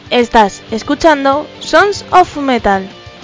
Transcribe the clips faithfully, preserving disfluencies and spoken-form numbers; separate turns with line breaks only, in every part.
Estás escuchando Sons of Metal.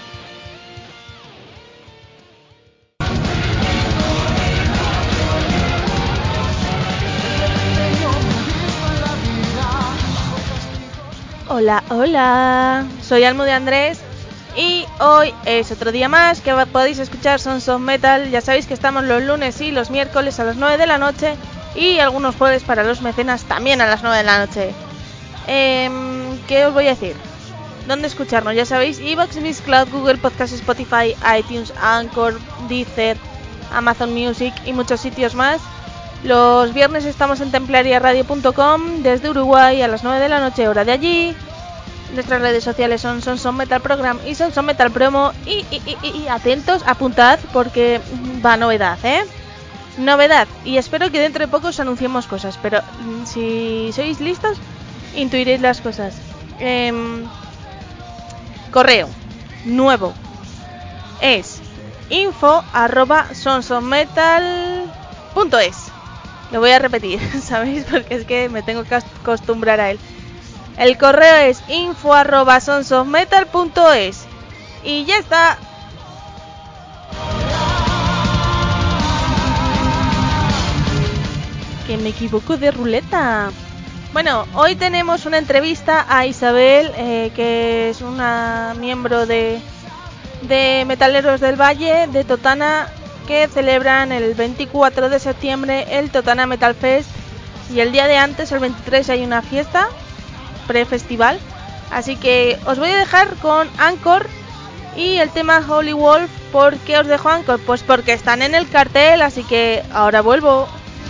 Hola, hola, soy Almu de Andrés y hoy es otro día más que podéis escuchar Sons of Metal. Ya sabéis que estamos los lunes y los miércoles a las nueve de la noche y algunos jueves para los mecenas también a las nueve de la noche. Eh, ¿Qué os voy a decir? ¿Dónde escucharnos? Ya sabéis, iVoox, Mixcloud, Google Podcast, Spotify, iTunes, Anchor, Deezer, Amazon Music y muchos sitios más. Los viernes estamos en templaria radio punto com desde Uruguay a las nueve de la noche, hora de allí. Nuestras redes sociales son Sons of Metal Program y Sons of Metal Promo. Y, y, y, y atentos, apuntad porque va novedad, ¿eh? Novedad. Y espero que dentro de poco os anunciemos cosas. Pero si sois listos, intuiréis las cosas. Eh, correo nuevo es info arroba sonsofmetal punto es. Lo voy a repetir, ¿sabéis? Porque es que me tengo que acostumbrar a él. El correo es info arroba sonsofmetal punto es. Y ya está. Que me equivoco de ruleta. Bueno, hoy tenemos una entrevista a Isabel, eh, que es una miembro de, de Metaleros del Valle, de Totana, que celebran el veinticuatro de septiembre el Totana Metal Fest. Y el día de antes, el veintitrés, hay una fiesta pre-festival. Así que os voy a dejar con Anchor y el tema Holy Wolf. ¿Por qué os dejo Anchor? Pues porque están en el cartel, así que ahora vuelvo.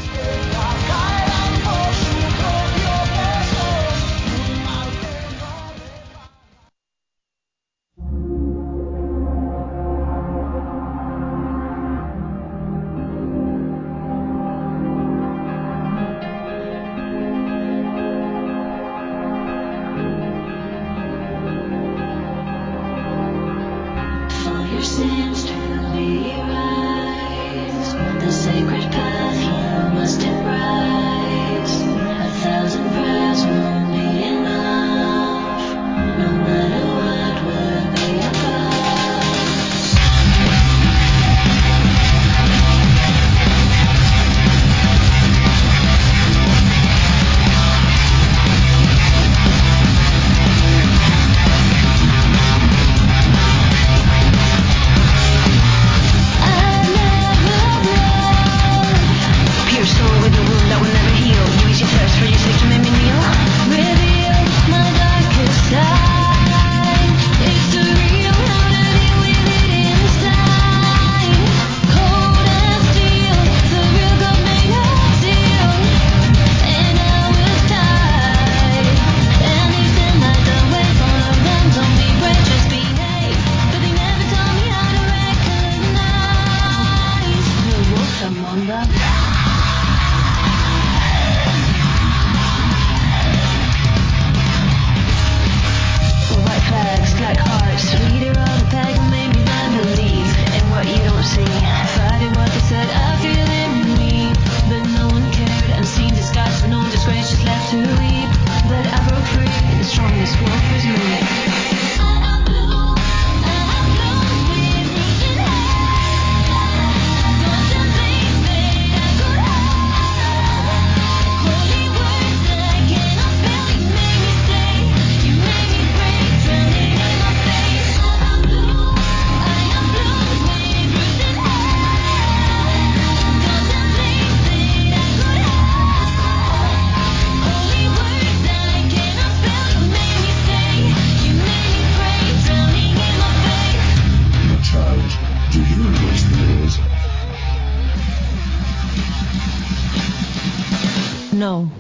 No.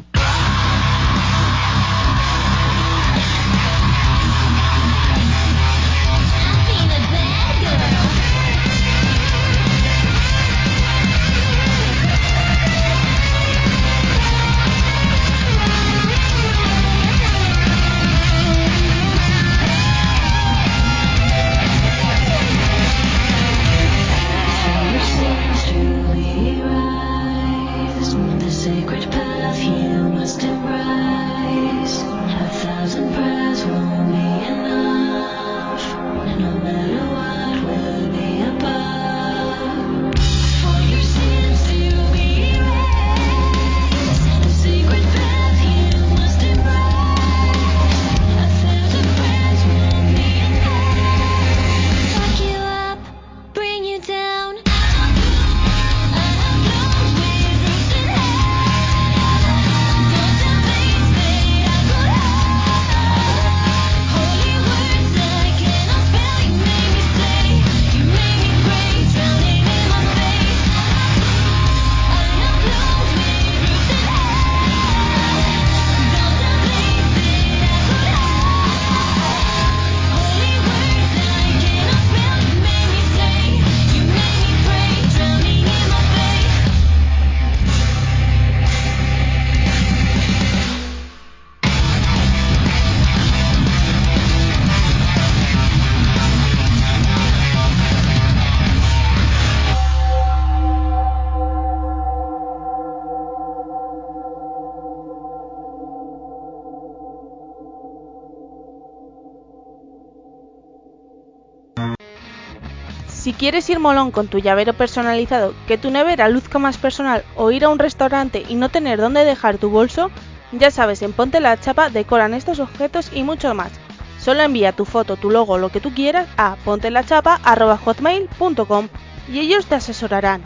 Sacred perfume
Si quieres ir molón con tu llavero personalizado, que tu nevera luzca más personal o ir a un restaurante y no tener dónde dejar tu bolso, ya sabes, en Ponte la Chapa decoran estos objetos y mucho más. Solo envía tu foto, tu logo, lo que tú quieras a pontelachapa arroba hotmail punto com y ellos te asesorarán.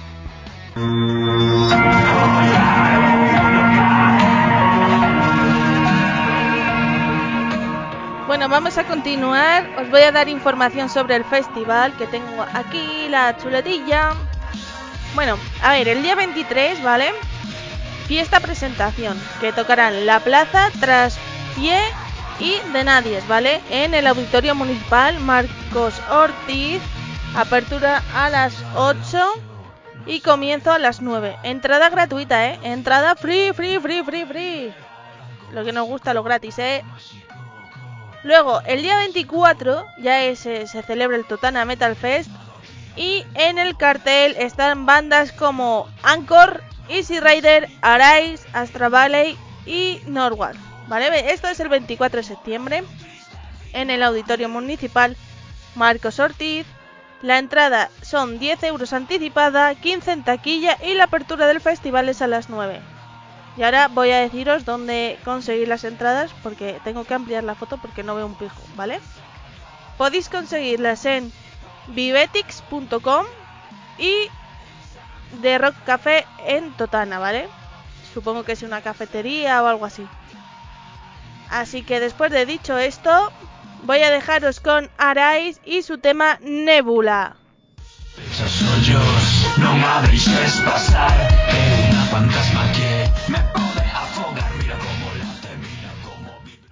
Bueno, vamos a continuar. Os voy a dar información sobre el festival, que tengo aquí la chuletilla. Bueno, a ver, el día veintitrés, ¿vale? Fiesta presentación, que tocarán La Plaza, Traspié y De Nadies, ¿vale? En el Auditorio Municipal Marcos Ortiz. Apertura a las ocho y comienzo a las nueve. Entrada gratuita, ¿eh? Entrada free, free, free, free, free. Lo que nos gusta, lo gratis, ¿eh? Luego, el día veinticuatro ya es, eh, se celebra el Totana Metal Fest y en el cartel están bandas como Anchor, Easy Rider, Arise, Astra Valley y Norwalk, ¿vale? Esto es el veinticuatro de septiembre en el Auditorio Municipal Marcos Ortiz. La entrada son diez euros anticipada, quince en taquilla y la apertura del festival es a las nueve. Y ahora voy a deciros dónde conseguir las entradas porque tengo que ampliar la foto porque no veo un pijo, ¿vale? Podéis conseguirlas en vivetix punto com y The Rock Café en Totana, ¿vale? Supongo que es una cafetería o algo así. Así que después de dicho esto, voy a dejaros con Arise y su tema Nebula.
Esos hoyos no me habéis pasar en una fantasma que me puede afogar. Mira cómo late, mira cómo vibra.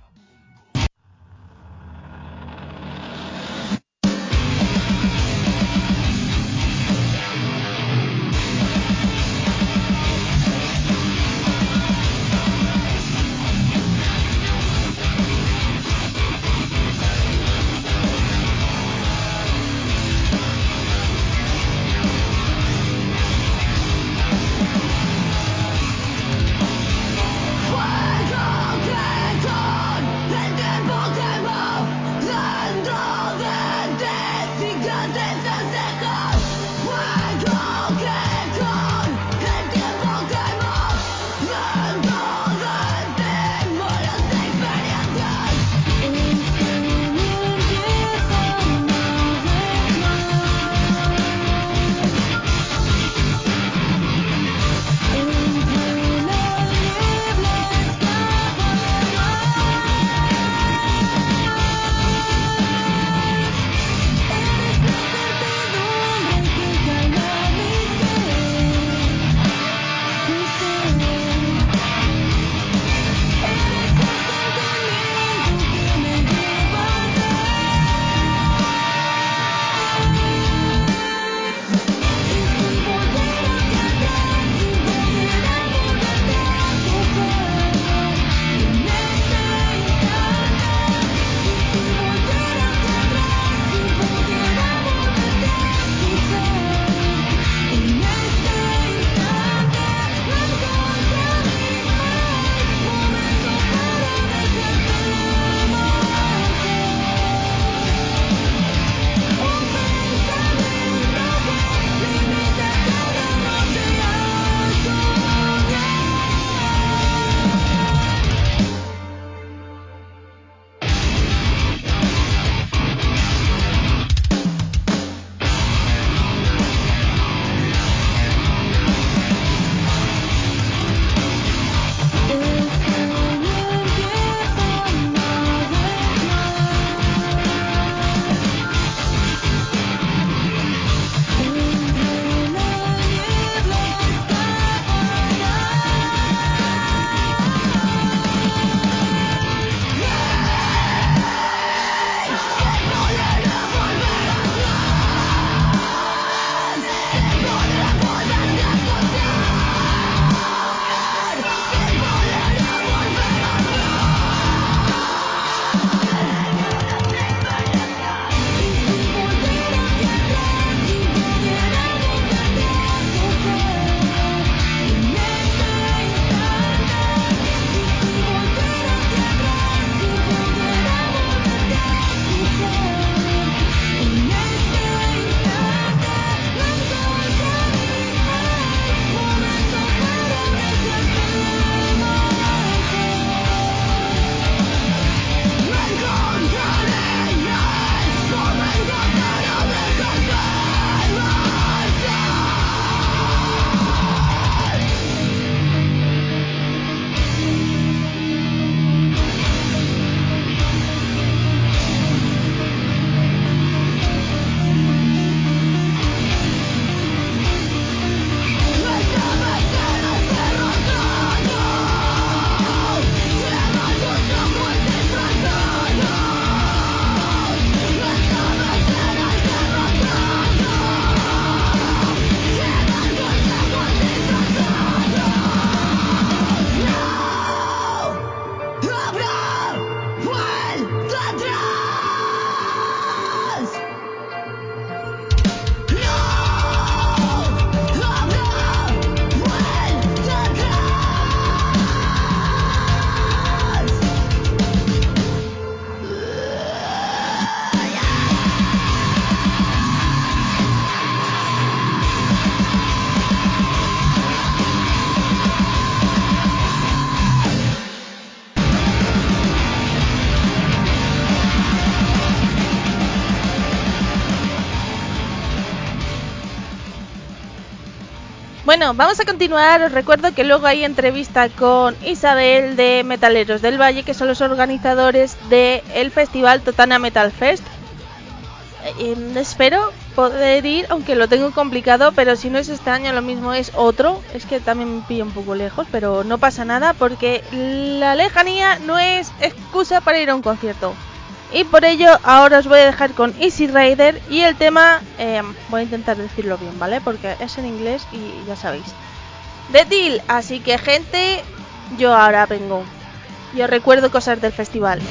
Bueno, vamos a continuar. Os recuerdo que luego hay entrevista con Isabel de Metaleros del Valle, que son los organizadores del festival Totana Metal Fest. Eh, espero poder ir, aunque lo tengo complicado, pero si no es este año lo mismo es otro. Es que también me pilla un poco lejos, pero no pasa nada porque la lejanía no es excusa para ir a un concierto. Y por ello ahora os voy a dejar con Easy Rider y el tema, eh, voy a intentar decirlo bien, ¿vale? Porque es en inglés y ya sabéis. The Deal, así que gente, yo ahora vengo. Y os recuerdo cosas del festival.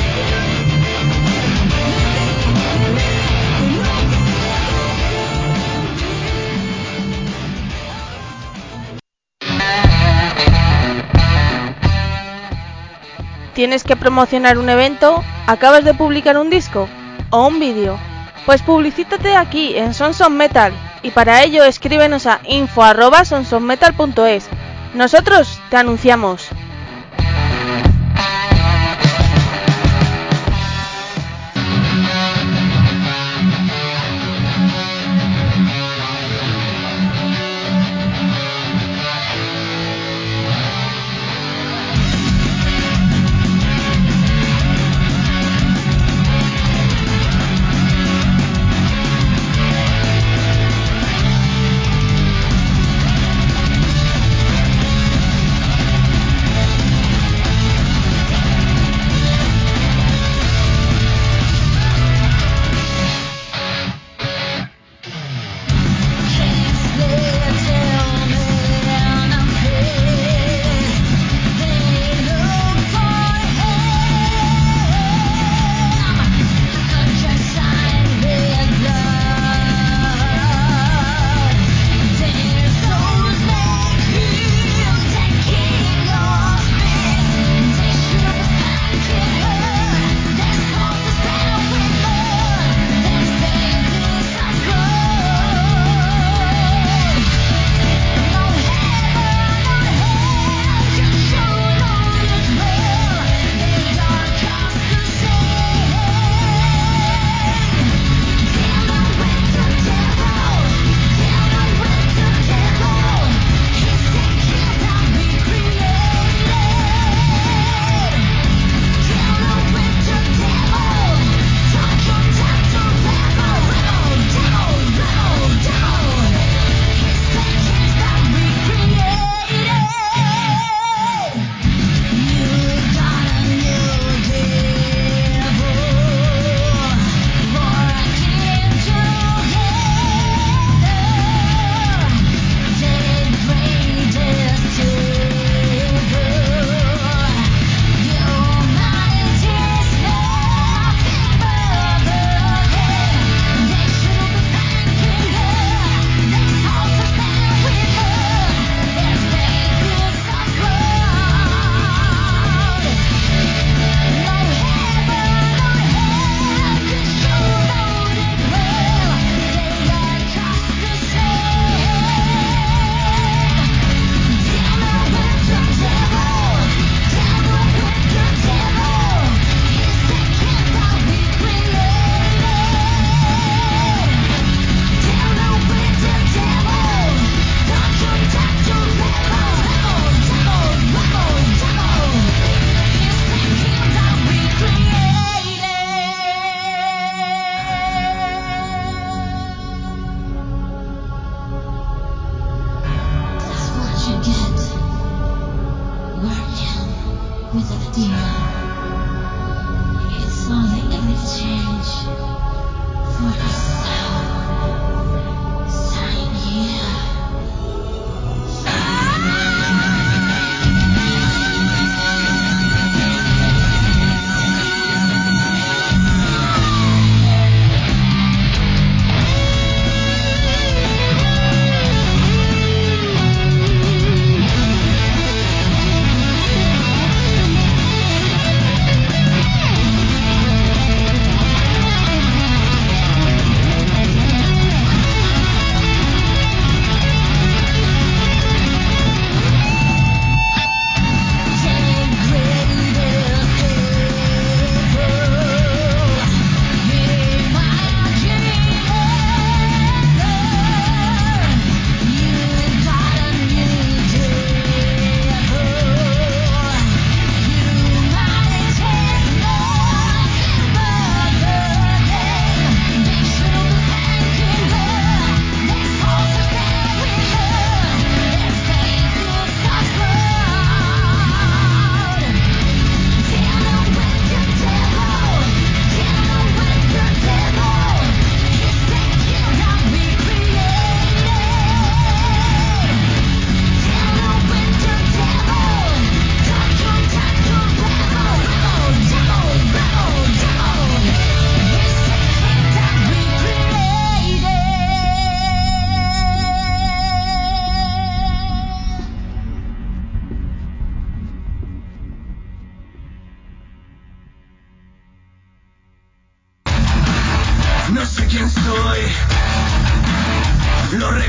¿Tienes que promocionar un evento? ¿Acabas de publicar un disco? ¿O un vídeo? Pues publicítate aquí en Sons of Metal y para ello escríbenos a info arroba sonsofmetal punto es. Nosotros te anunciamos.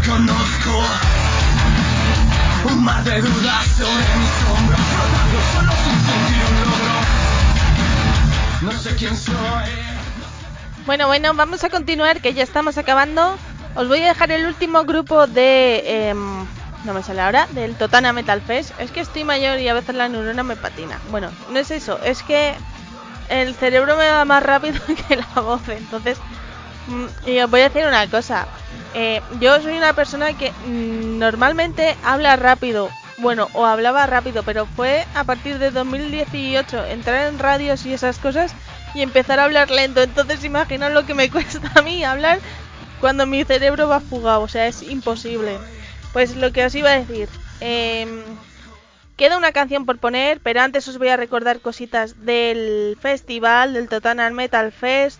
conozco. Un mar de dudas sobre mis hombros, flotando solo sin sentir un logro. No sé quién soy.
Bueno, bueno, vamos a continuar, que ya estamos acabando. Os voy a dejar el último grupo de... Eh, no me sale ahora, del Totana Metal Fest. Es que estoy mayor y a veces la neurona me patina. Bueno, no es eso, es que el cerebro me va más rápido que la voz. Entonces, mm, y os voy a decir una cosa. Eh, yo soy una persona que mm, normalmente habla rápido. Bueno, o hablaba rápido, pero fue a partir de dos mil dieciocho entrar en radios y esas cosas y empezar a hablar lento. Entonces imaginaos lo que me cuesta a mí hablar cuando mi cerebro va fugado. O sea, es imposible. Pues lo que os iba a decir, eh, queda una canción por poner, pero antes os voy a recordar cositas del festival, del Totana Metal Fest.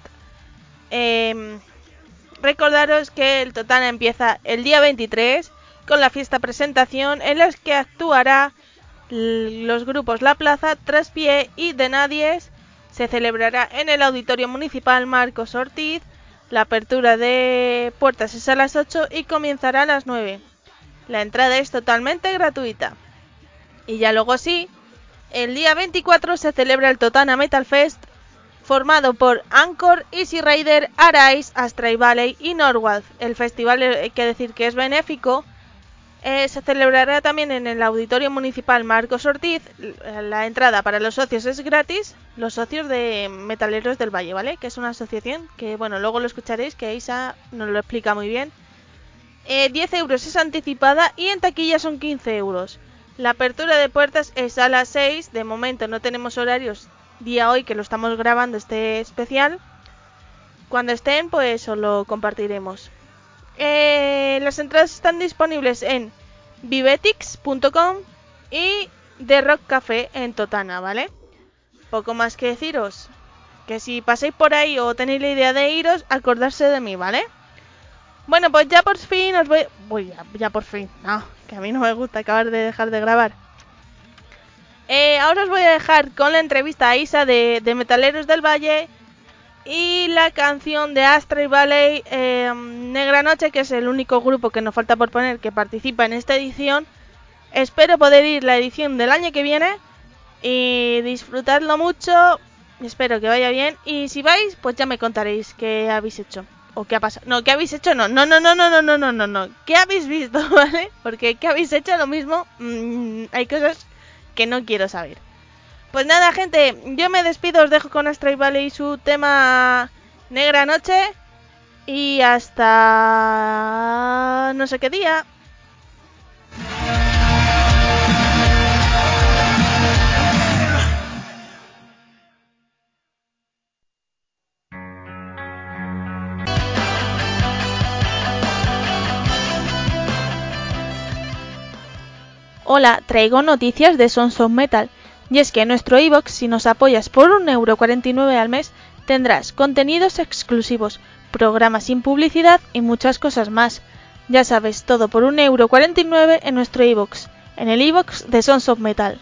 Eh, recordaros que el Totana empieza el día veintitrés con la fiesta presentación en la que actuará los grupos La Plaza, Traspié y De Nadies. Se celebrará en el Auditorio Municipal Marcos Ortiz. La apertura de puertas es a las ocho y comenzará a las nueve. La entrada es totalmente gratuita. Y ya luego sí, el día veinticuatro se celebra el Totana Metal Fest, formado por Anchor, Easy Rider, Arise, Astray Valley y Norwalk. El festival, hay que decir que es benéfico. Eh, se celebrará también en el Auditorio Municipal Marcos Ortiz. La entrada para los socios es gratis, los socios de Metaleros del Valle, ¿vale? Que es una asociación que, bueno, luego lo escucharéis, que Isa nos lo explica muy bien. Eh, diez euros es anticipada y en taquilla son quince euros. La apertura de puertas es a las seis. De momento no tenemos horarios día hoy que lo estamos grabando este especial. Cuando estén, pues os lo compartiremos. Eh, las entradas están disponibles en vivetix punto com y The Rock Café en Totana, ¿vale? Poco más que deciros. Que si pasáis por ahí o tenéis la idea de iros, acordarse de mí, ¿vale? Bueno, pues ya por fin os voy... Uy, ya, ya por fin. No, que a mí no me gusta acabar de dejar de grabar. Eh, ahora os voy a dejar con la entrevista a Isa de, de Metaleros del Valle y la canción de Astray Valley, eh, Negra Noche, que es el único grupo que nos falta por poner que participa en esta edición. Espero poder ir la edición del año que viene y disfrutadlo mucho. Espero que vaya bien y si vais, pues ya me contaréis qué habéis hecho. ¿O qué ha pasado? No, ¿qué habéis hecho? No, no, no, no, no, no, no, no, no, no. ¿Qué habéis visto, vale? Porque ¿qué habéis hecho? Lo mismo, mmm, hay cosas que no quiero saber. Pues nada, gente, yo me despido, os dejo con Astray Valley y su tema Negra Noche. Y hasta... no sé qué día. Hola, traigo noticias de Sons of Metal. Y es que en nuestro iVoox, si nos apoyas por un euro cuarenta y nueve al mes, tendrás contenidos exclusivos, programas sin publicidad y muchas cosas más. Ya sabes, todo por un euro cuarenta y nueve en nuestro iVoox, en el iVoox de Sons of Metal.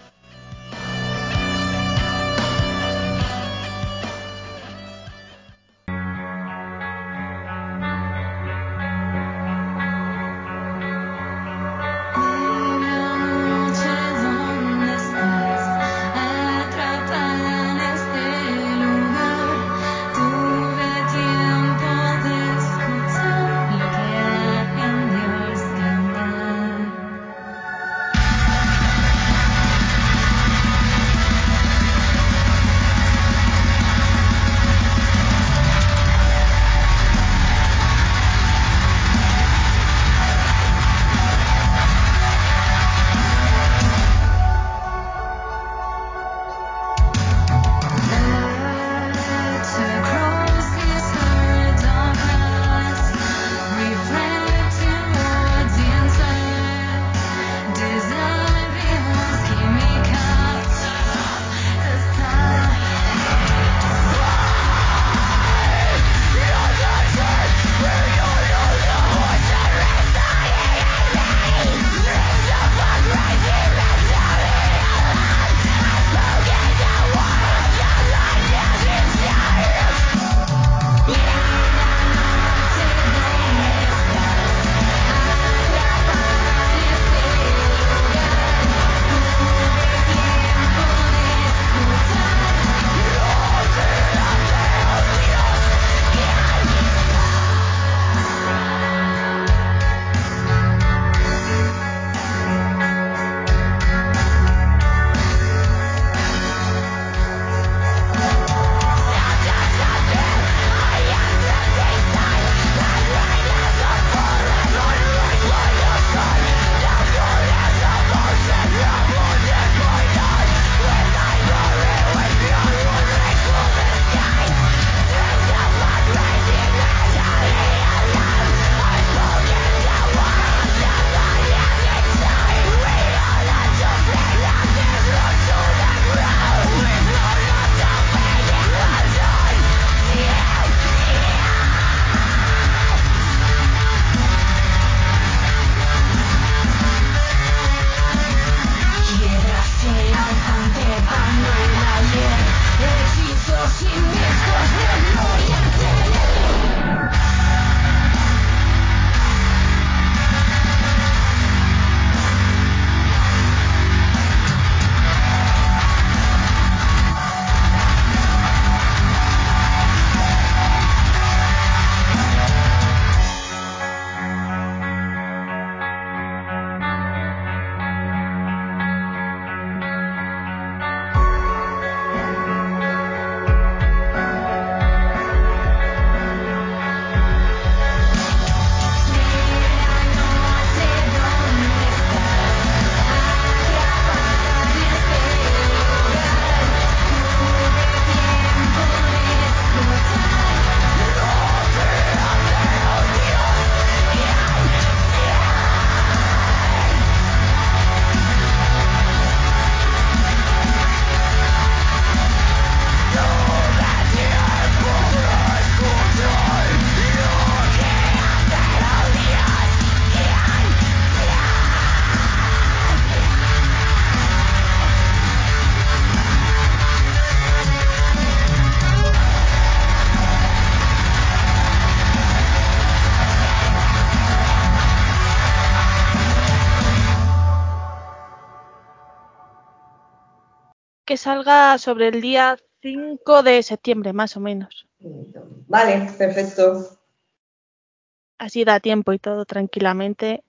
que salga sobre el día cinco de septiembre, más o menos.
Vale, perfecto.
Así da tiempo y todo tranquilamente.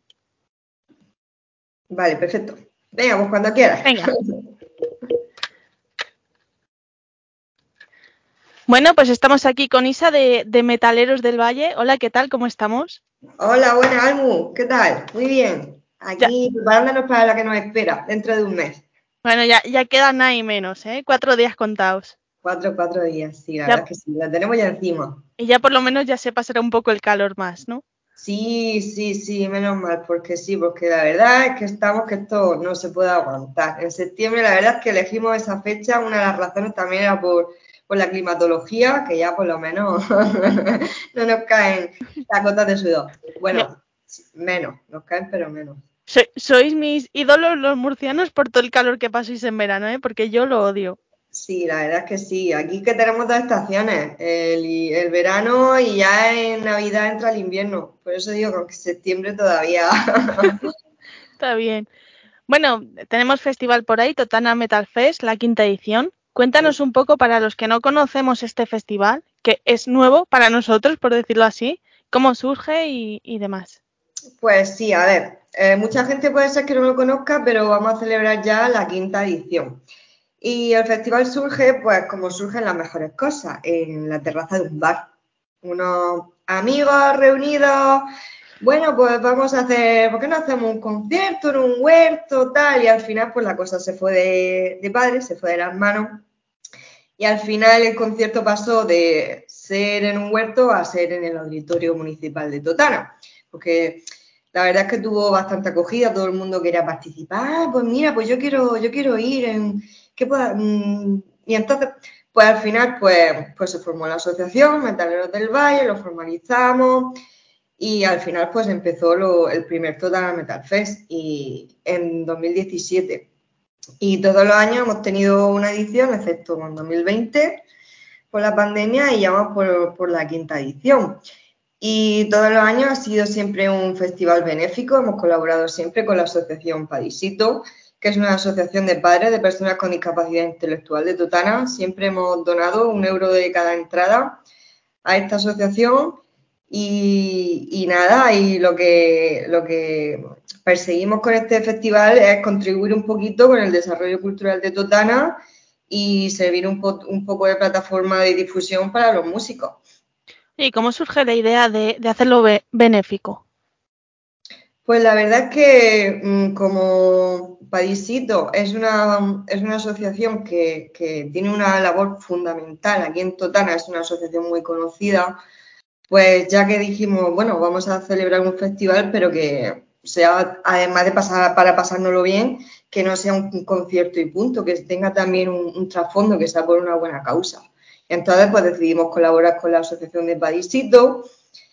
Vale, perfecto. Venga, pues cuando quieras.
Venga. Bueno, pues estamos aquí con Isa de, de Metaleros del Valle. Hola, ¿qué tal? ¿Cómo estamos?
Hola, buenas, Almu. ¿Qué tal? Muy bien.
Ya.
Aquí preparándonos para la que nos espera dentro de un mes.
Bueno, ya, ya quedan nada y menos, ¿eh? Cuatro días contados.
Cuatro, cuatro días, sí, la
Ya,
verdad es que sí, la tenemos ya encima.
y ya por lo menos ya se pasará un poco el calor más, ¿no?
Sí, sí, sí, menos mal, porque sí, porque la verdad es que estamos que esto no se puede aguantar. En septiembre, la verdad es que elegimos esa fecha, una de las razones también era por, por la climatología, que ya por lo menos no nos caen las gotas de sudor.
Ya.
Bueno, menos, nos caen, pero menos.
So- sois mis ídolos los murcianos por todo el calor que pasáis en verano, ¿eh? Porque yo lo odio.
Sí, la verdad es que sí. Aquí que tenemos dos estaciones, el, el verano y ya en Navidad entra el invierno. Por eso digo que septiembre todavía.
Está bien. Bueno, tenemos festival por ahí, Totana Metal Fest, la quinta edición. Cuéntanos un poco para los que no conocemos este festival, que es nuevo para nosotros, por decirlo así, cómo surge y, y demás.
Pues sí, a ver, eh, mucha gente puede ser que no lo conozca, pero vamos a celebrar ya la quinta edición. Y el festival surge, pues como surgen las mejores cosas, en la terraza de un bar. Unos amigos reunidos, bueno, pues vamos a hacer, ¿por qué no hacemos un concierto en un huerto, tal? Y al final, pues la cosa se fue de, de padre, se fue de las manos. Y al final el concierto pasó de ser en un huerto a ser en el Auditorio Municipal de Totana. Porque la verdad es que tuvo bastante acogida, todo el mundo quería participar. Ah, pues mira, pues yo quiero, yo quiero ir en. ¿Qué pueda? Y entonces, pues al final, pues, pues se formó la asociación, Metaleros del Valle, lo formalizamos. Y al final, pues empezó lo, el primer Totana Metal Fest y en dos mil diecisiete. Y todos los años hemos tenido una edición, excepto en dos mil veinte, por la pandemia, y ya vamos por, por la quinta edición. Y todos los años ha sido siempre un festival benéfico, hemos colaborado siempre con la asociación Padisito, que es una asociación de padres de personas con discapacidad intelectual de Totana. Siempre hemos donado un euro de cada entrada a esta asociación y, y nada, y lo que, lo que perseguimos con este festival es contribuir un poquito con el desarrollo cultural de Totana y servir un, po un poco de plataforma de difusión para los músicos.
¿Y cómo surge la idea de, de hacerlo be benéfico?
Pues la verdad es que mmm, como Padisito es una, es una asociación que, que tiene una labor fundamental aquí en Totana, es una asociación muy conocida. Pues ya que dijimos, bueno, vamos a celebrar un festival, pero que sea, además de pasar para pasárnoslo bien, que no sea un concierto y punto, que tenga también un, un trasfondo, que sea por una buena causa. Entonces, pues decidimos colaborar con la Asociación de Padisito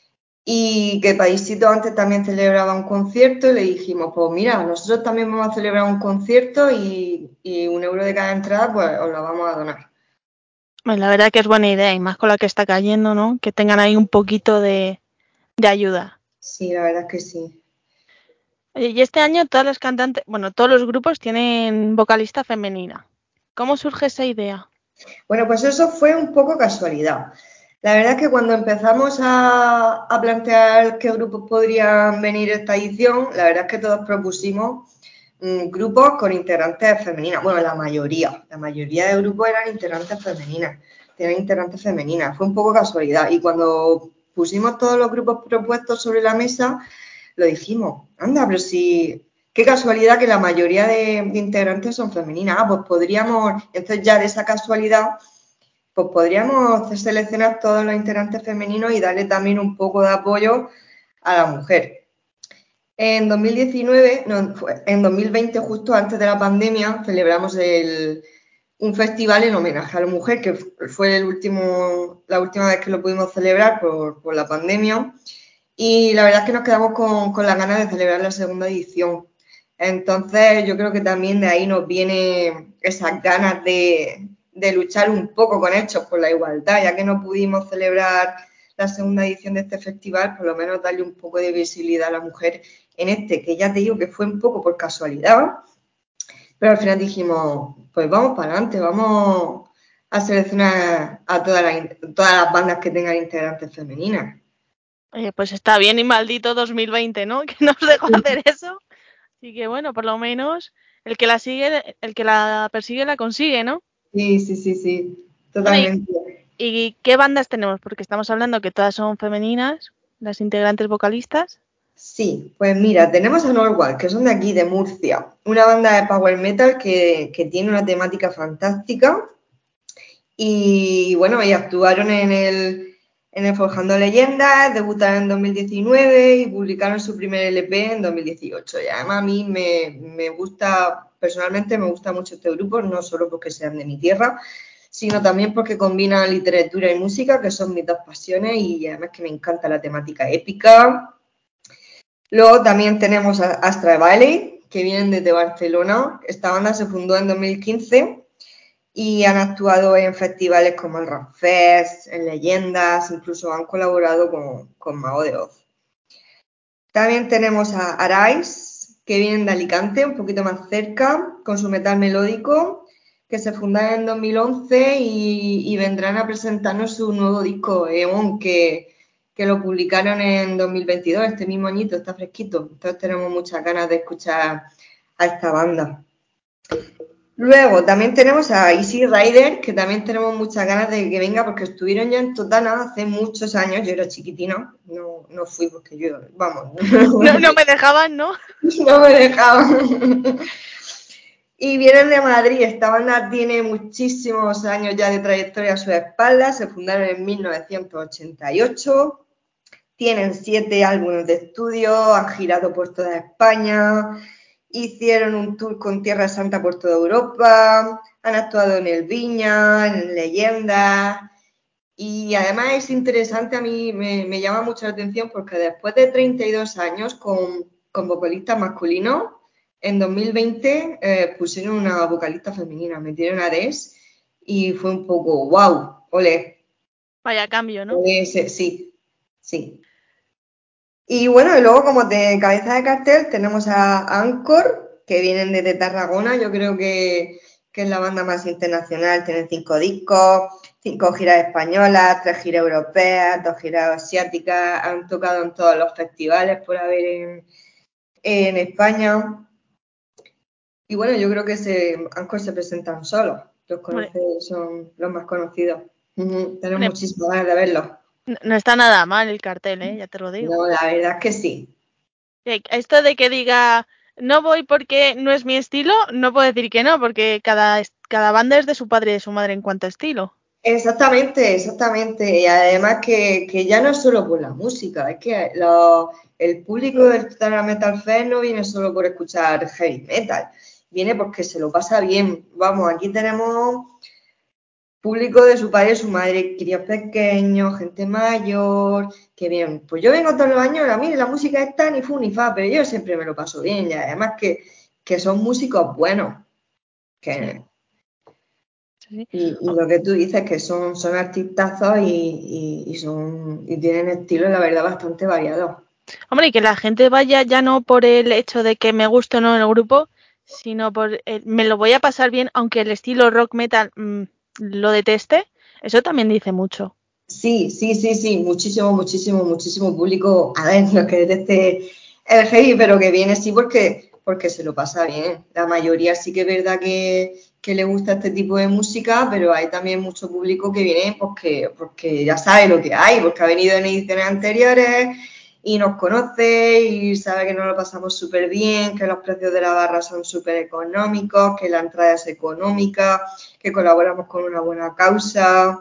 y que Padisito antes también celebraba un concierto y le dijimos, pues mira, nosotros también vamos a celebrar un concierto y, y un euro de cada entrada, pues os la vamos a donar.
Pues la verdad que es buena idea, y más con la que está cayendo, ¿no? Que tengan ahí un poquito de, de ayuda.
Sí, la verdad es que sí.
Oye, y este año todas las cantantes, bueno, todos los grupos tienen vocalista femenina. ¿Cómo surge esa idea?
Bueno, pues eso fue un poco casualidad. La verdad es que cuando empezamos a, a plantear qué grupos podrían venir esta edición, la verdad es que todos propusimos um, grupos con integrantes femeninas. Bueno, la mayoría, la mayoría de grupos eran integrantes femeninas, tenían integrantes femeninas. Fue un poco casualidad. Y cuando pusimos todos los grupos propuestos sobre la mesa, lo dijimos, anda, pero si qué casualidad que la mayoría de, de integrantes son femeninas. Ah, pues podríamos, entonces ya de esa casualidad, pues podríamos seleccionar todos los integrantes femeninos y darle también un poco de apoyo a la mujer. En dos mil diecinueve, no, en dos mil veinte, justo antes de la pandemia, celebramos el, un festival en homenaje a la mujer, que fue el último, la última vez que lo pudimos celebrar por, por la pandemia. Y la verdad es que nos quedamos con, con las ganas de celebrar la segunda edición. Entonces, yo creo que también de ahí nos viene esas ganas de, de luchar un poco con hechos por la igualdad, ya que no pudimos celebrar la segunda edición de este festival, por lo menos darle un poco de visibilidad a la mujer en este, que ya te digo que fue un poco por casualidad. Pero al final dijimos, pues vamos para adelante, vamos a seleccionar a todas las, todas las bandas que tengan integrantes femeninas.
Oye, pues está bien y maldito dos mil veinte, ¿no? Que nos dejó hacer eso. Así que bueno, por lo menos el que la sigue, el que la persigue la consigue, ¿no?
Sí, sí, sí, sí,
Bueno, ¿y,
totalmente.
y qué bandas tenemos? Porque estamos hablando que todas son femeninas, las integrantes vocalistas.
Sí, pues mira, tenemos a Norwalk, que son de aquí, de Murcia, una banda de power metal que, que tiene una temática fantástica y bueno, y actuaron en el, en el Forjando Leyendas, debutaron en dos mil diecinueve y publicaron su primer L P en dos mil dieciocho. Y además a mí me, me gusta, personalmente me gusta mucho este grupo, no solo porque sean de mi tierra, sino también porque combinan literatura y música, que son mis dos pasiones, y además que me encanta la temática épica. Luego también tenemos a Astra Valley, que vienen desde Barcelona. Esta banda se fundó en dos mil quince y han actuado en festivales como el Rockfest, en Leyendas, incluso han colaborado con, con Mago de Oz. También tenemos a Arise, que vienen de Alicante, un poquito más cerca, con su metal melódico, que se fundaron en dos mil once y, y vendrán a presentarnos su nuevo disco, Eon, que, que lo publicaron en dos mil veintidós, este mismo añito, está fresquito. Entonces tenemos muchas ganas de escuchar a esta banda. Luego también tenemos a Easy Rider, que también tenemos muchas ganas de que venga porque estuvieron ya en Totana hace muchos años, yo era chiquitina, no, no fui porque yo, vamos,
No, no me dejaban, ¿no?
no me dejaban. Y vienen de Madrid, esta banda tiene muchísimos años ya de trayectoria a sus espaldas, se fundaron en mil novecientos ochenta y ocho, tienen siete álbumes de estudio, han girado por toda España, hicieron un tour con Tierra Santa por toda Europa, han actuado en el Viña, en Leyendas, y además es interesante, a mí me, me llama mucho la atención porque después de treinta y dos años con, con vocalistas masculinos, en dos mil veinte eh, pusieron una vocalista femenina, metieron a Des y fue un poco wow, ole,
Vaya cambio, ¿no?
ole ese, sí, sí. Y bueno, y luego como de cabeza de cartel tenemos a Anchor, que vienen desde Tarragona, yo creo que, que es la banda más internacional, tienen cinco discos, cinco giras españolas, tres giras europeas, dos giras asiáticas, han tocado en todos los festivales por haber en, en España. Y bueno, yo creo que se, Anchor se presentan solos, los
Hombre,
conoce, son los más conocidos. Ujú, tenemos
hombre,
muchísimas ganas de verlos.
no, no está nada mal el cartel, ¿eh? Ya te lo digo.
No, la verdad es que sí.
Eh, Esto de que diga no voy porque no es mi estilo, no puedo decir que no, porque cada, es- cada banda es de su padre y de su madre en cuanto a estilo.
Exactamente, exactamente. Y además que, que ya no es solo por la música, es que lo- el público del Total Metal Fest no viene solo por escuchar heavy metal, viene porque se lo pasa bien. Vamos, aquí tenemos público de su padre y su madre, críos pequeños, gente mayor, que bien. Pues yo vengo todos los años, a mí la música está ni fu ni fa, pero yo siempre me lo paso bien y además que, que son músicos buenos.
Sí,
Que,
sí, sí.
Y, y
Hom-
lo que tú dices, que son, son artistazos y, y, y son, y tienen estilos, la verdad, bastante variados.
Hombre, y que la gente vaya ya no por el hecho de que me guste o no el grupo, sino por el- me lo voy a pasar bien, aunque el estilo rock metal mm, lo deteste, eso también dice mucho.
Sí, sí, sí, sí, muchísimo, muchísimo, muchísimo público. A ver, lo que es este el heavy, pero que viene sí porque, porque se lo pasa bien. La mayoría sí que es verdad que, que le gusta este tipo de música, pero hay también mucho público que viene porque, porque ya sabe lo que hay, porque ha venido en ediciones anteriores y nos conoce y sabe que nos lo pasamos súper bien, que los precios de la barra son súper económicos, que la entrada es económica, que colaboramos con una buena causa,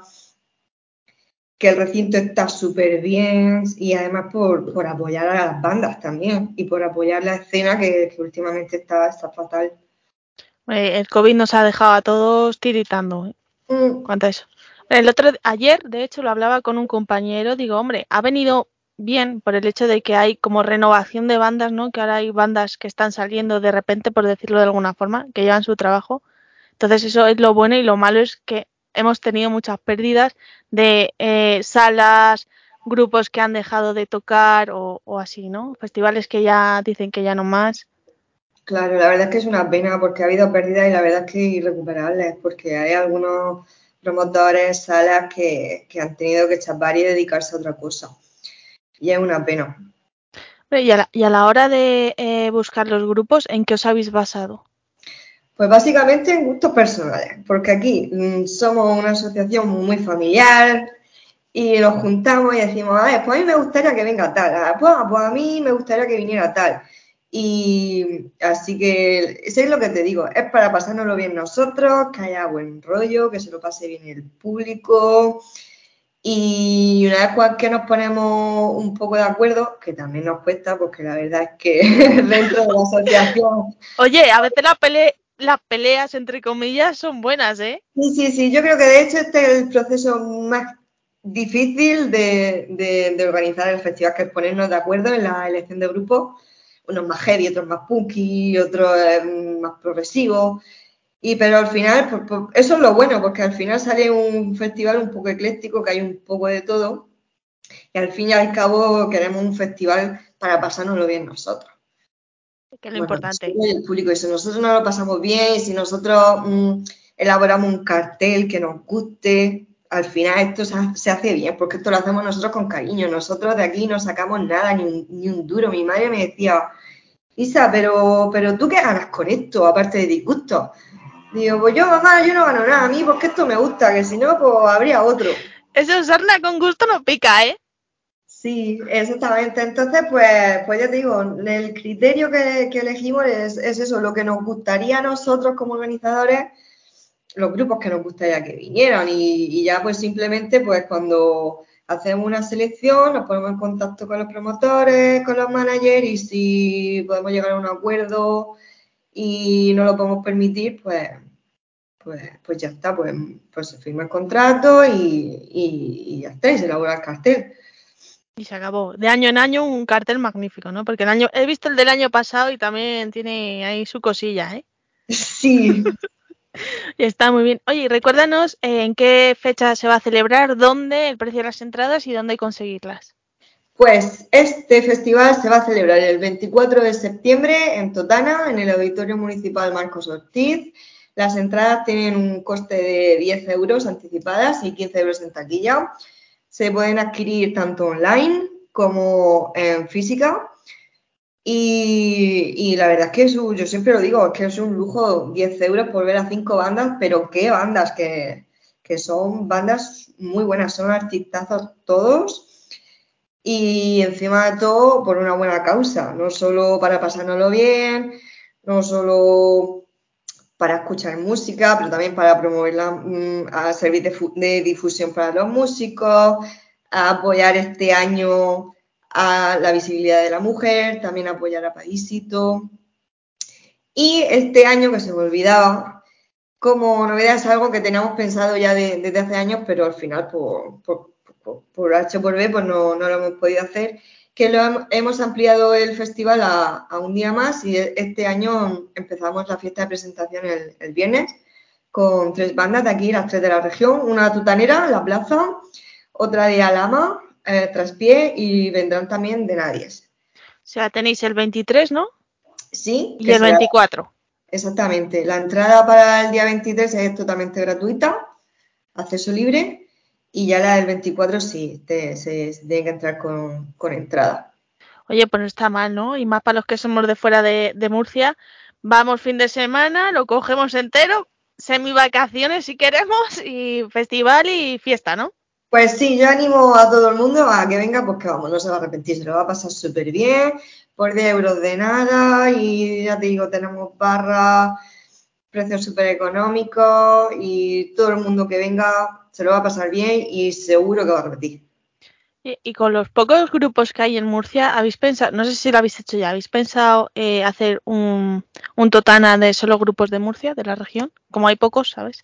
que el recinto está súper bien y además por, por apoyar a las bandas también y por apoyar la escena que, que últimamente está, está fatal.
Eh, el COVID nos ha dejado a todos tiritando, ¿eh?
Mm,
Cuanto a eso. El otro, ayer, de hecho, lo hablaba con un compañero, digo, hombre, ha venido bien por el hecho de que hay como renovación de bandas, ¿no? Que ahora hay bandas que están saliendo de repente, por decirlo de alguna forma, que llevan su trabajo. Entonces eso es lo bueno y lo malo es que hemos tenido muchas pérdidas de eh, salas, grupos que han dejado de tocar o, o así, ¿no? Festivales que ya dicen que ya no más.
Claro, la verdad es que es una pena porque ha habido pérdidas y la verdad es que irrecuperables, porque hay algunos promotores, salas que, que han tenido que chapar y dedicarse a otra cosa. Y es una pena.
Y a la, y a la hora de eh, buscar los grupos, ¿en qué os habéis basado?
Pues básicamente en gustos personales, porque aquí mmm, somos una asociación muy familiar y nos juntamos y decimos, a ver, pues a mí me gustaría que venga tal, ah, pues, pues a mí me gustaría que viniera tal. Y así que, eso es lo que te digo, es para pasárnoslo bien nosotros, que haya buen rollo, que se lo pase bien el público. Y una vez pues, que nos ponemos un poco de acuerdo, que también nos cuesta, porque la verdad es que dentro de la asociación...
Oye, a veces la pele las peleas, entre comillas, son buenas, ¿eh?
Sí, sí, sí, yo creo que de hecho este es el proceso más difícil de, de, de organizar el festival, que es ponernos de acuerdo en la elección de grupos, unos más heavy, otros más punky, otros eh, más progresivos. Y pero al final, pues, pues, eso es lo bueno, porque al final sale un festival un poco ecléctico, que hay un poco de todo, y al fin y al cabo queremos un festival para pasárnoslo bien nosotros.
Que es lo
Bueno,
importante.
y el público, y si nosotros no lo pasamos bien, y si nosotros mmm, elaboramos un cartel que nos guste, al final esto se, se hace bien, porque esto lo hacemos nosotros con cariño. Nosotros de aquí no sacamos nada, ni un, ni un duro. Mi madre me decía, Isa, pero, pero ¿tú qué ganas con esto, aparte de disgusto? Digo, pues yo, mamá, yo no gano nada a mí, porque esto me gusta, que si no, pues habría otro.
Eso sarna con gusto no pica, ¿eh?
Sí, exactamente. Entonces, pues, pues ya te digo, el criterio que, que elegimos es, es eso, lo que nos gustaría a nosotros como organizadores, los grupos que nos gustaría que vinieran. Y, y ya pues simplemente, pues cuando hacemos una selección, nos ponemos en contacto con los promotores, con los managers, y si podemos llegar a un acuerdo y no lo podemos permitir, pues, pues, pues ya está, pues, pues se firma el contrato y, y, y ya está, y se elabora el cartel.
Y se acabó. De año en año un cartel magnífico, ¿no? Porque el año he visto el del año pasado y también tiene ahí su cosilla, ¿eh?
Sí.
Y está muy bien. Oye, recuérdanos eh, en qué fecha se va a celebrar, dónde, el precio de las entradas y dónde conseguirlas.
Pues este festival se va a celebrar el veinticuatro de septiembre en Totana, en el Auditorio Municipal Marcos Ortiz. Las entradas tienen un coste de diez euros anticipadas y quince euros en taquilla. Se pueden adquirir tanto online como en física. Y, y la verdad es que es un, yo siempre lo digo, es que es un lujo diez euros por ver a cinco bandas, pero qué bandas, que, que son bandas muy buenas, son artistazos todos. Y encima de todo por una buena causa, no solo para pasárnoslo bien, no solo para escuchar música, pero también para promoverla, mmm, a servir de, de difusión para los músicos, a apoyar este año a la visibilidad de la mujer, también apoyar a Paísito. Y este año, que se me olvidaba, como novedad, es algo que teníamos pensado ya de, desde hace años, pero al final por, por, por, por H por B pues no, no lo hemos podido hacer, que lo hem, hemos ampliado el festival a, a un día más, y este año empezamos la fiesta de presentación el, el viernes con tres bandas de aquí, las tres de la región, una tutanera, La Plaza, otra de Alama, eh, Traspié, y vendrán también de Nadies.
O sea, tenéis el veintitrés, ¿no?
Sí,
Y
que
el
será
veinticuatro.
exactamente. La entrada para el día veintitrés es totalmente gratuita, acceso libre, y ya la del veinticuatro sí, te, se, se tiene que entrar con, con entrada.
Oye, pues no está mal, ¿no? Y más para los que somos de fuera de, de Murcia, vamos fin de semana, lo cogemos entero, semi vacaciones si queremos, y festival y fiesta, ¿no?
Pues sí, yo animo a todo el mundo a que venga, porque vamos, no se va a arrepentir, se lo va a pasar súper bien, por diez euros de nada, y ya te digo, tenemos barra, precios súper económicos, y todo el mundo que venga se lo va a pasar bien y seguro que va a repetir.
Y, y con los pocos grupos que hay en Murcia, habéis pensado, no sé si lo habéis hecho ya, habéis pensado eh, hacer un, un Totana de solo grupos de Murcia, de la región, como hay pocos, ¿sabes?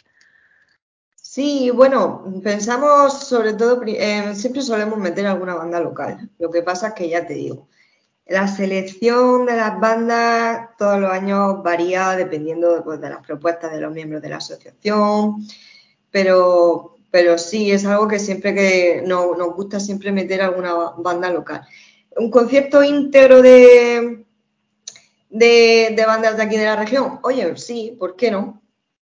Sí, bueno, pensamos sobre todo, eh, siempre solemos meter alguna banda local. Lo que pasa es que ya te digo, la selección de las bandas todos los años varía dependiendo pues, de las propuestas de los miembros de la asociación, pero, pero sí, es algo que siempre que nos, nos gusta siempre meter alguna banda local. Un concierto íntegro de, de, de bandas de aquí de la región. Oye, sí, ¿por qué no?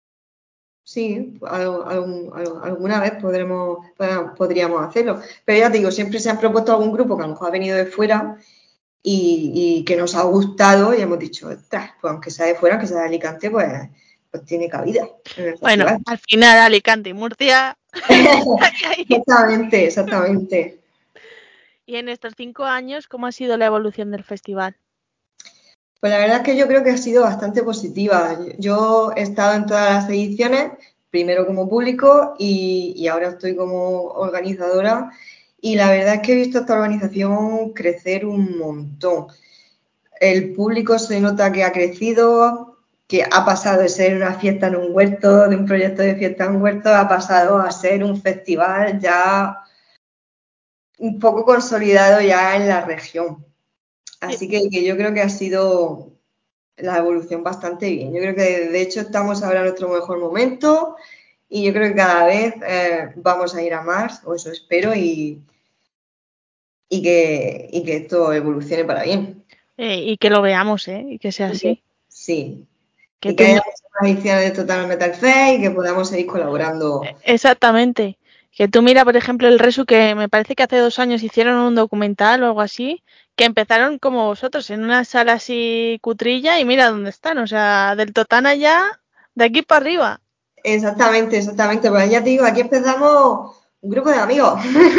Sí, algo- algún- algo- alguna vez podremos, podríamos hacerlo. Pero ya te digo, siempre se han propuesto algún grupo que a lo mejor ha venido de fuera y, y que nos ha gustado y hemos dicho, "Ostras, pues aunque sea de fuera, aunque sea de Alicante, pues, pues tiene cabida en el
Bueno,
festival".
al final Alicante y Murcia.
Exactamente, exactamente.
Y en estos cinco años, ¿cómo ha sido la evolución del festival?
Pues la verdad es que yo creo que ha sido bastante positiva. Yo he estado en todas las ediciones, primero como público y, y ahora estoy como organizadora. Y la verdad es que he visto esta organización crecer un montón. El público se nota que ha crecido, que ha pasado de ser una fiesta en un huerto, de un proyecto de fiesta en un huerto, ha pasado a ser un festival ya un poco consolidado ya en la región. Así que, que yo creo que ha sido la evolución bastante bien. Yo creo que de hecho estamos ahora en nuestro mejor momento y yo creo que cada vez eh, vamos a ir a más, o eso espero, y, y, que, y que esto evolucione para bien.
Eh, y que lo veamos, ¿eh? Y que sea
Y
así.
que, sí,
Que
y que
tú...
haya más ediciones de Total Metal Fest y que podamos seguir colaborando.
Exactamente. Que tú mira, por ejemplo, el Resu, que me parece que hace dos años hicieron un documental o algo así, que empezaron como vosotros, en una sala así cutrilla y mira dónde están. O sea, del Totana ya, de aquí para arriba.
Exactamente, exactamente. Pues ya te digo, aquí empezamos un grupo de amigos.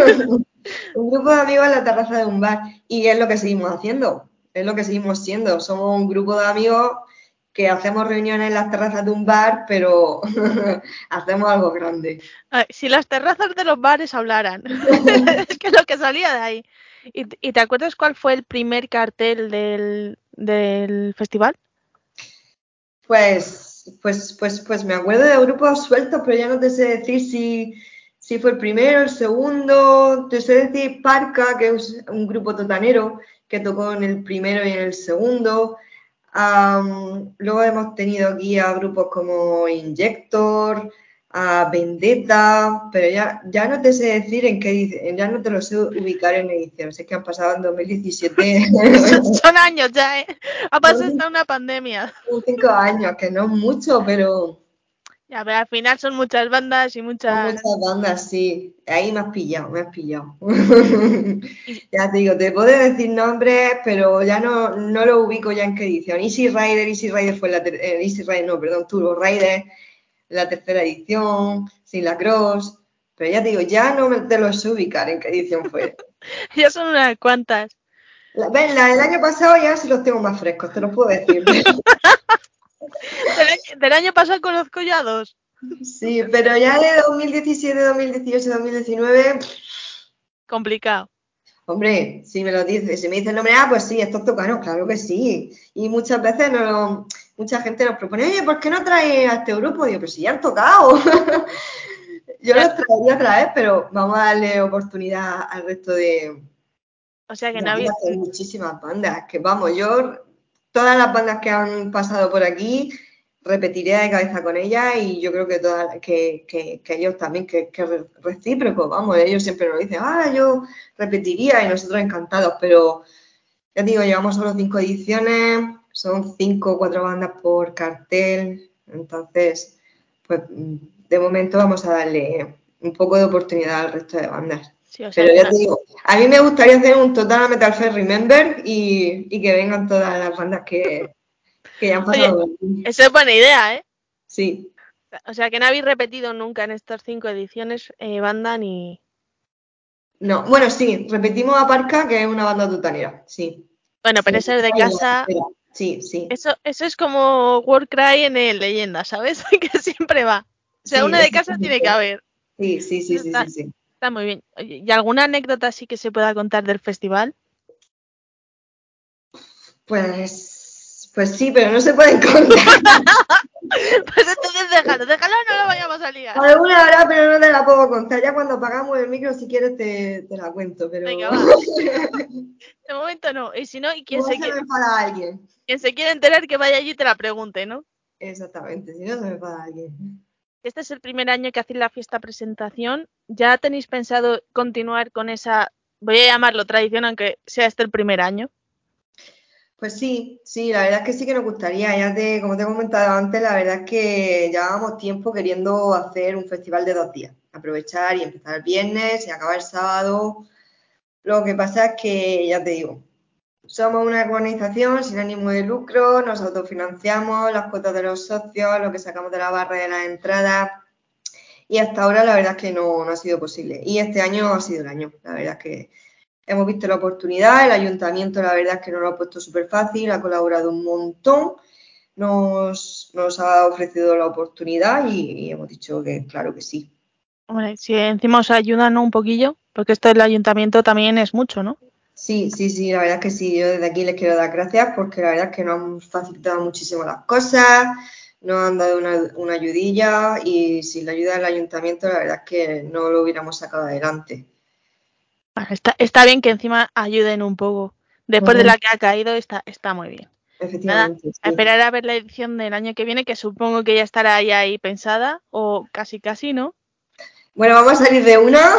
Un grupo de amigos en la terraza de un bar. Y es lo que seguimos haciendo. Es lo que seguimos siendo. Somos un grupo de amigos que hacemos reuniones en las terrazas de un bar, pero hacemos algo grande.
Ay, si las terrazas de los bares hablaran, es que es lo que salía de ahí. ¿Y, y te acuerdas cuál fue el primer cartel del, del festival?
Pues, pues, pues, pues me acuerdo de grupos sueltos, pero ya no te sé decir si, si fue el primero, el segundo. Te sé decir Parca, que es un grupo totanero que tocó en el primero y en el segundo. Um, luego hemos tenido aquí a grupos como Injector, a Vendetta, pero ya, ya no te sé decir en qué edición, ya no te lo sé ubicar en ediciones, es que han pasado en dos mil diecisiete.
Son años ya, ¿eh? Ha pasado hasta una pandemia.
Cinco años, que no es mucho, pero
Ya, pero al final son muchas bandas y
son
muchas...
muchas bandas, sí. Ahí me has pillado, me has pillado.
Y,
Ya te digo, te puedo decir nombres, pero ya no, no lo ubico ya en qué edición. Easy Rider, Easy Rider fue la ter- eh, Easy Rider, no, perdón, Turbo Rider, la tercera edición, Sin la Cross. Pero ya te digo, ya no me, te lo sé ubicar en qué edición fue.
ya son unas cuantas.
La, ven, la del año pasado ya sí los tengo más frescos, te lo puedo decir.
Del año, del año pasado conozco ya dos.
Sí, pero ya de dos mil diecisiete, dos mil dieciocho, dos mil diecinueve.
Complicado.
Hombre, si me lo dices, si me dice el nombre, ah, pues sí, estos tocanos, claro que sí. Y muchas veces no, mucha gente nos propone, oye, ¿por qué no traes a este grupo? Digo, pues si ya han tocado. Yo
Ya,
los traería otra vez, pero vamos a darle oportunidad al resto de,
o sea que
de
no había...
bandas, que hay muchísimas bandas. Que vamos, yo, todas las bandas que han pasado por aquí, repetiría de cabeza con ellas y yo creo que todas, que, que, que ellos también, que, que recíproco, vamos, ellos siempre nos dicen, ah, yo repetiría y nosotros encantados, pero ya digo, llevamos solo cinco ediciones, son cinco o cuatro bandas por cartel, entonces, pues de momento vamos a darle un poco de oportunidad al resto de bandas.
Sí, o sea
Pero
que
ya
no...
te digo, a mí me gustaría hacer un Total Metal Fest Remember y, y que vengan todas las bandas que, que ya han
Oye,
pasado por aquí.
eso es buena idea, ¿eh?
Sí.
O sea que no habéis repetido nunca en estas cinco ediciones eh, banda ni...
No, bueno, sí, repetimos a Parca, que es una banda tutanera, sí.
Bueno,
Sí,
pero eso es de casa...
sí, sí.
Eso, eso es como Warcry en el Leyenda, ¿sabes? Que siempre va. O sea,
Sí,
una de casa tiene que
exactamente.
haber.
Sí, sí, sí,
Eso
sí, sí,
está,
sí.
está muy bien. Oye, ¿y alguna anécdota así que se pueda contar del festival?
Pues, pues sí, pero no se pueden contar.
Pues entonces déjalo, déjalo, no lo vayamos a liar.
Alguna habrá, pero no te la puedo contar. Ya cuando apagamos el micro, si quieres, te, te la cuento,
Venga,
pero
va. De momento no. Y si no, y quien
igual
se,
se me
quiere,
enfada alguien.
quien se quiere enterar que vaya allí y te la pregunte, ¿no?
Exactamente, si no se me enfada alguien.
Este es el primer año que hacéis la fiesta presentación. ¿Ya tenéis pensado continuar con esa, voy a llamarlo tradición, aunque sea este el primer año?
Pues sí, sí, la verdad es que sí que nos gustaría. Ya te, como te he comentado antes, la verdad es que llevábamos tiempo queriendo hacer un festival de dos días. Aprovechar y empezar el viernes y acabar el sábado. Lo que pasa es que, ya te digo, somos una organización sin ánimo de lucro, nos autofinanciamos, las cuotas de los socios, lo que sacamos de la barra de las entradas. Y hasta ahora la verdad es que no, no ha sido posible. Y este año ha sido el año. La verdad es que hemos visto la oportunidad, el ayuntamiento la verdad es que nos lo ha puesto súper fácil, ha colaborado un montón, nos, nos ha ofrecido la oportunidad y, y hemos dicho que claro que sí.
Hombre, si encima os ayudan, ¿no? Un poquillo, porque esto del ayuntamiento también es mucho, ¿no?
Sí, sí, sí, la verdad es que sí, yo desde aquí les quiero dar gracias porque la verdad es que nos han facilitado muchísimo las cosas, nos han dado una, una ayudilla y sin la ayuda del ayuntamiento la verdad es que no lo hubiéramos sacado adelante.
Bueno, está, está bien que encima ayuden un poco. Después de
Uh-huh.
la que ha caído, está, está muy bien. Nada,
Efectivamente,
a
sí.
esperar a ver la edición del año que viene, que supongo que ya estará ya ahí pensada, o casi casi, ¿no?
Bueno, vamos a salir de una.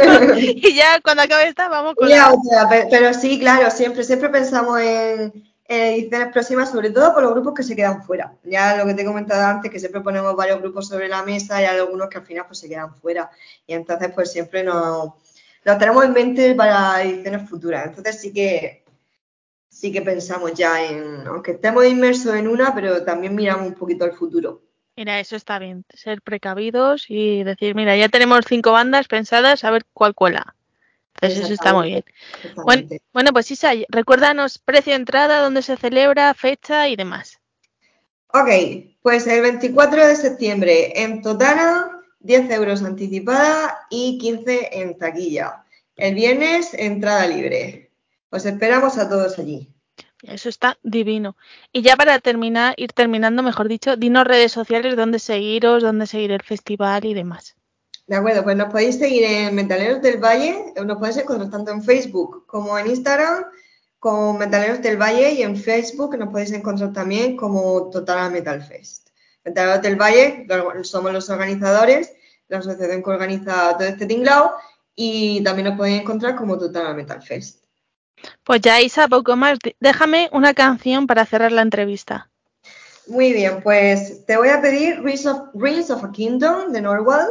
Y ya cuando acabe esta, vamos con
Y la
la...
otra, pe- pero sí, claro, siempre, siempre pensamos en, en ediciones próximas, sobre todo por los grupos que se quedan fuera. Ya lo que te he comentado antes, que siempre ponemos varios grupos sobre la mesa y hay algunos que al final pues se quedan fuera. Y entonces pues siempre nos lo tenemos en mente para ediciones futuras. Entonces sí que sí que pensamos ya en, aunque estemos inmersos en una, pero también miramos un poquito al futuro.
Mira, eso está bien, ser precavidos y decir, mira, ya tenemos cinco bandas pensadas, a ver cuál cuela. Entonces eso está muy bien.
Exactamente,
Bueno,
exactamente.
bueno, pues Isa, recuérdanos precio de entrada, dónde se celebra, fecha y demás.
Ok, pues el veinticuatro de septiembre en Totana, diez euros anticipada y quince en taquilla. El viernes, entrada libre. Os esperamos a todos allí.
Eso está divino. Y ya para terminar, ir terminando, mejor dicho, dinos redes sociales, dónde seguiros, dónde seguir el festival y demás.
De acuerdo, pues nos podéis seguir en Metaleros del Valle, nos podéis encontrar tanto en Facebook como en Instagram, como Metaleros del Valle, y en Facebook nos podéis encontrar también como Totana Metal Fest. Metaleros del Valle somos los organizadores, la asociación que organiza todo este tinglao, y también nos podéis encontrar como Totana Metal Fest.
Pues ya, Isa, poco más. Déjame una canción para cerrar la entrevista.
Muy bien, pues te voy a pedir Rings of, Rings of a Kingdom de Norwald,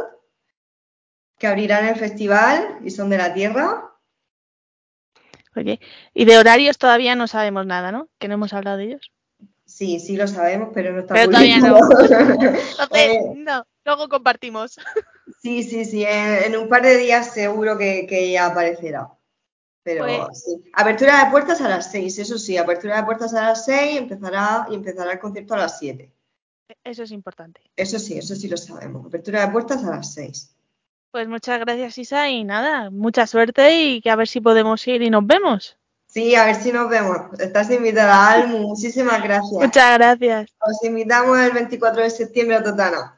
que abrirán el festival y son de la tierra.
Oye, y de horarios todavía no sabemos nada, ¿no? Que no hemos hablado de ellos.
Sí, sí lo sabemos, pero no está
Pero todavía
publicado.
no. Entonces,
eh,
no, luego compartimos.
sí, sí, sí, en, en un par de días seguro que, que ya aparecerá.
Pues
Pero sí. Apertura de puertas a las seis, eso sí, apertura de puertas a las seis, empezará y empezará el concierto a las siete.
eso es importante.
Eso sí, eso sí lo sabemos. Apertura de puertas a las seis.
Pues muchas gracias, Isa, y nada, mucha suerte y que a ver si podemos ir y nos vemos.
Sí, a ver si nos vemos. Estás invitada, Almu. Muchísimas gracias.
Muchas gracias.
Os invitamos el veinticuatro de septiembre a Totana.